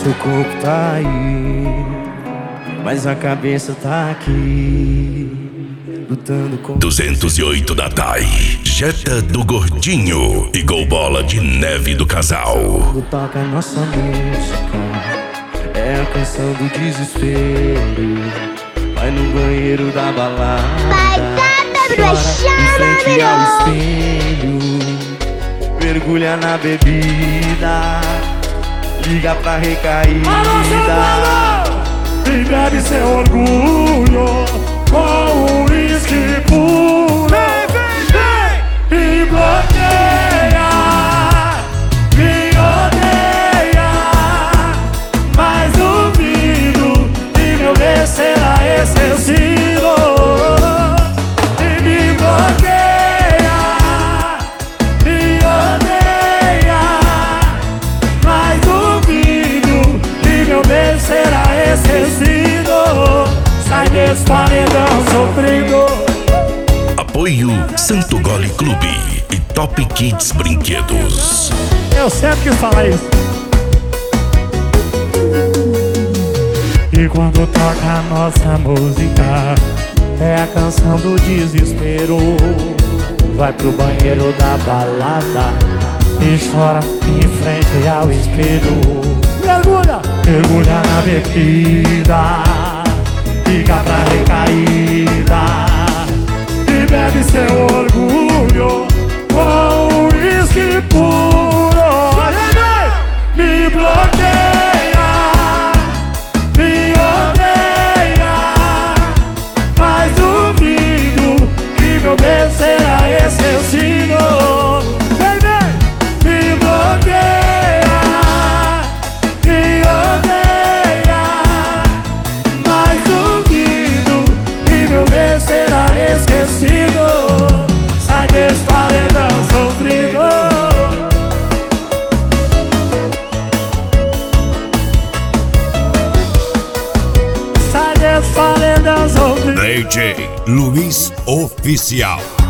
Seu corpo tá aí, mas a cabeça tá aqui, lutando com 208 da TAI, Jetta do Gordinho e Gol Bola de Neve do Casal. Quando toca nossa música, é a canção do desespero. Vai no banheiro da balada, chora em frente ao espelho, mergulha na bebida, liga pra recaída e bebe seu orgulho com um uísque puro. E bloqueia, me odeia, mas duvido que meu bem será esquecido. E me bloqueia, me odeia, mas duvido que meu bem será esquecido. Sai desse paredão sofrido. Apoio Santo Gole Clube e Top Kids Brinquedos. Eu sempre quis falar isso. E quando toca a nossa música, é a canção do desespero. Vai pro banheiro da balada e chora em frente ao espelho. Mergulha, mergulha na bebida, liga pra recaída e bebe seu orgulho com um uísque puro. Me bloqueia, me odeia, mas duvido que meu bem será esquecido. Me bloqueia, me odeia, mas duvido que meu bem será esquecido. Sai desse paredão sofrido. Sai desse paredão sofrido. DJ Luiz Oficial.